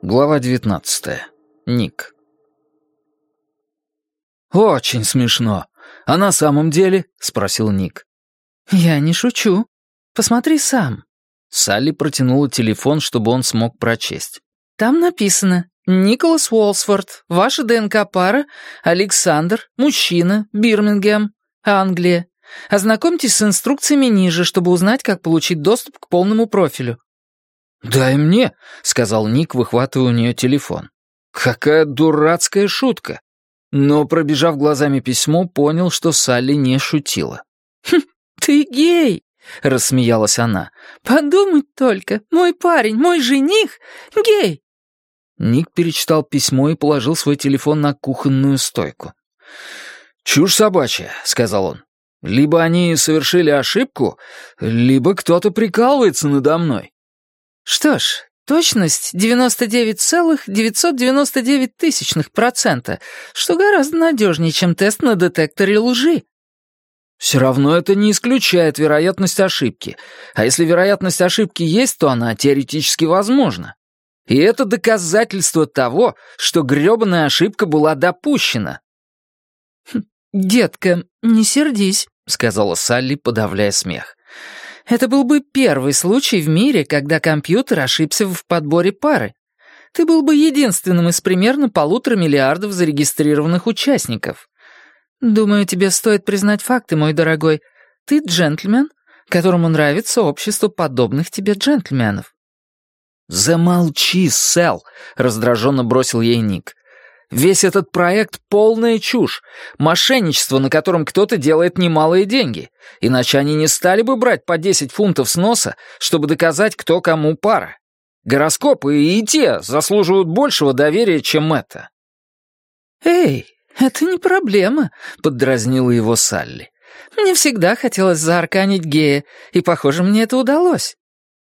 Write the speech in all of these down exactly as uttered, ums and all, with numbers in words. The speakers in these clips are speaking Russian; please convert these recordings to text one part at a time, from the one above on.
Глава девятнадцатая. Ник. «Очень смешно. А на самом деле?» — спросил Ник. «Я не шучу. Посмотри сам». Салли протянула телефон, чтобы он смог прочесть. «Там написано: Николас Уолсворт, ваша ДНК-пара, Александр, мужчина, Бирмингем, Англия. Ознакомьтесь с инструкциями ниже, чтобы узнать, как получить доступ к полному профилю». «Дай мне», — сказал Ник, выхватывая у нее телефон. «Какая дурацкая шутка». Но, пробежав глазами письмо, понял, что Салли не шутила. «Хм, ты гей!» — рассмеялась она. «Подумать только, мой парень, мой жених — гей!» Ник перечитал письмо и положил свой телефон на кухонную стойку. «Чушь собачья», — сказал он. «Либо они совершили ошибку, либо кто-то прикалывается надо мной». «Что ж, точность девяносто девять целых девятьсот девяносто девять тысячных процента, что гораздо надежнее, чем тест на детекторе лжи». «Все равно это не исключает вероятность ошибки. А если вероятность ошибки есть, то она теоретически возможна. И это доказательство того, что грёбаная ошибка была допущена». «Детка, не сердись», — сказала Салли, подавляя смех. «Это был бы первый случай в мире, когда компьютер ошибся в подборе пары. Ты был бы единственным из примерно полутора миллиардов зарегистрированных участников. Думаю, тебе стоит признать факты, мой дорогой. Ты джентльмен, которому нравится общество подобных тебе джентльменов». «Замолчи, Сэл», — раздраженно бросил ей Ник. «Весь этот проект — полная чушь, мошенничество, на котором кто-то делает немалые деньги, иначе они не стали бы брать по десять фунтов с носа, чтобы доказать, кто кому пара. Гороскопы и те заслуживают большего доверия, чем это». «Эй, это не проблема», — поддразнила его Салли. «Мне всегда хотелось заарканить гея, и, похоже, мне это удалось».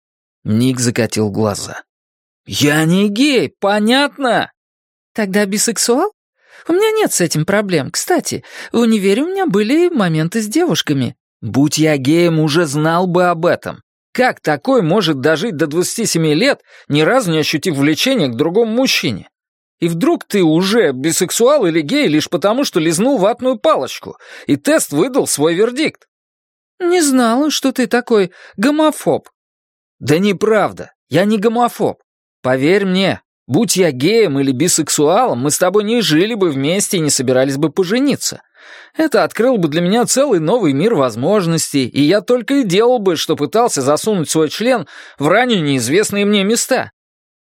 Ник закатил глаза. «Я не гей, понятно?» «Тогда бисексуал? У меня нет с этим проблем. Кстати, в универе у меня были моменты с девушками». «Будь я геем, уже знал бы об этом. Как такой может дожить до двадцати семи лет, ни разу не ощутив влечения к другому мужчине? И вдруг ты уже бисексуал или гей лишь потому, что лизнул ватную палочку, и тест выдал свой вердикт?» «Не знала, что ты такой гомофоб». «Да неправда. Я не гомофоб. Поверь мне, будь я геем или бисексуалом, мы с тобой не жили бы вместе и не собирались бы пожениться. Это открыл бы для меня целый новый мир возможностей, и я только и делал бы, что пытался засунуть свой член в ранее неизвестные мне места».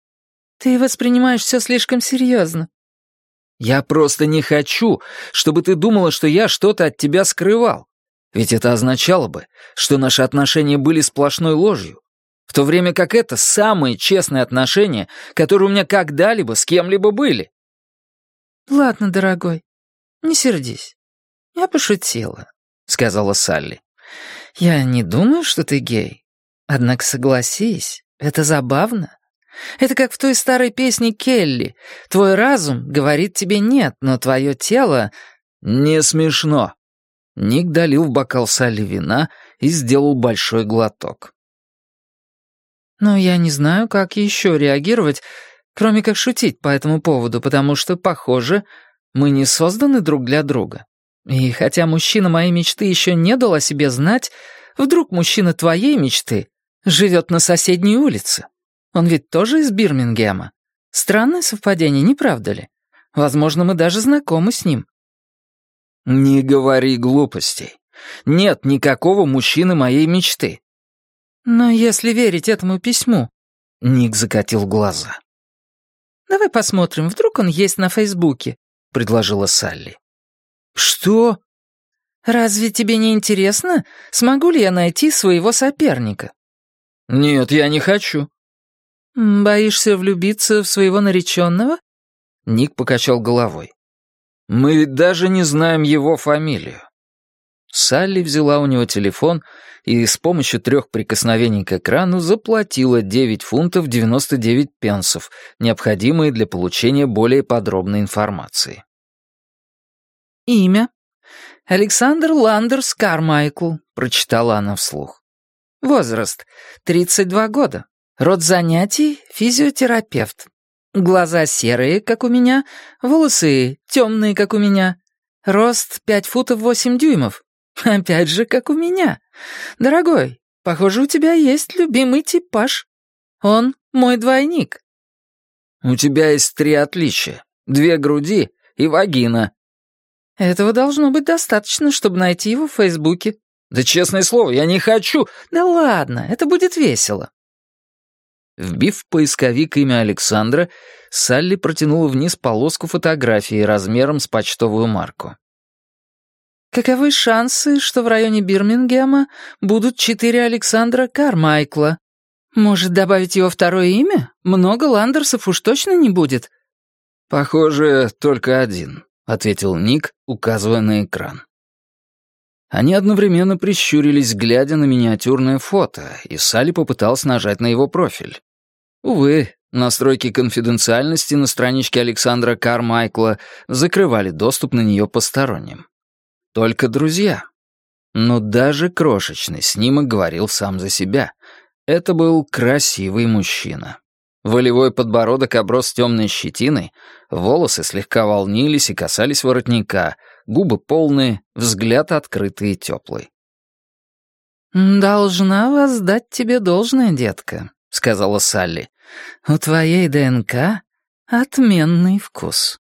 «Ты воспринимаешь все слишком серьезно». «Я просто не хочу, чтобы ты думала, что я что-то от тебя скрывал. Ведь это означало бы, что наши отношения были сплошной ложью, в то время как это самые честные отношения, которые у меня когда-либо с кем-либо были». «Ладно, дорогой, не сердись. Я пошутила», — сказала Салли. «Я не думаю, что ты гей. Однако согласись, это забавно. Это как в той старой песне Келли. Твой разум говорит тебе нет, но твое тело...» «Не смешно». Ник долил в бокал Салли вина и сделал большой глоток. «Но я не знаю, как еще реагировать, кроме как шутить по этому поводу, потому что, похоже, мы не созданы друг для друга. И хотя мужчина моей мечты еще не дал о себе знать, вдруг мужчина твоей мечты живет на соседней улице. Он ведь тоже из Бирмингема. Странное совпадение, не правда ли? Возможно, мы даже знакомы с ним». «Не говори глупостей. Нет никакого мужчины моей мечты». «Но если верить этому письму...» Ник закатил глаза. «Давай посмотрим, вдруг он есть на Фейсбуке», — предложила Салли. «Что?» «Разве тебе не интересно, смогу ли я найти своего соперника?» «Нет, я не хочу». «Боишься влюбиться в своего нареченного?» Ник покачал головой. «Мы ведь даже не знаем его фамилию». Салли взяла у него телефон и с помощью трех прикосновений к экрану заплатила девять фунтов девяносто девять пенсов, необходимые для получения более подробной информации. «Имя? Александр Ландерс Кармайкл», — прочитала она вслух. «Возраст? тридцать два года. Род занятий — физиотерапевт. Глаза серые, как у меня, волосы темные, как у меня, рост пять футов восемь дюймов. Опять же, как у меня. Дорогой, похоже, у тебя есть любимый типаж. Он мой двойник». «У тебя есть три отличия. Две груди и вагина». «Этого должно быть достаточно, чтобы найти его в Фейсбуке». «Да честное слово, я не хочу». «Да ладно, это будет весело». Вбив в поисковик имя Александра, Салли протянула вниз полоску фотографии размером с почтовую марку. «Каковы шансы, что в районе Бирмингема будут четыре Александра Кармайкла? Может, добавить его второе имя? Много Ландерсов уж точно не будет». «Похоже, только один», — ответил Ник, указывая на экран. Они одновременно прищурились, глядя на миниатюрное фото, и Салли попыталась нажать на его профиль. Увы, настройки конфиденциальности на страничке Александра Кармайкла закрывали доступ на нее посторонним. Только друзья. Но даже крошечный снимок говорил сам за себя. Это был красивый мужчина. Волевой подбородок оброс темной щетиной, волосы слегка волнились и касались воротника, губы полные, взгляд открытый и теплый. «Должна воздать тебе должное, детка», — сказала Салли. «У твоей ДНК отменный вкус».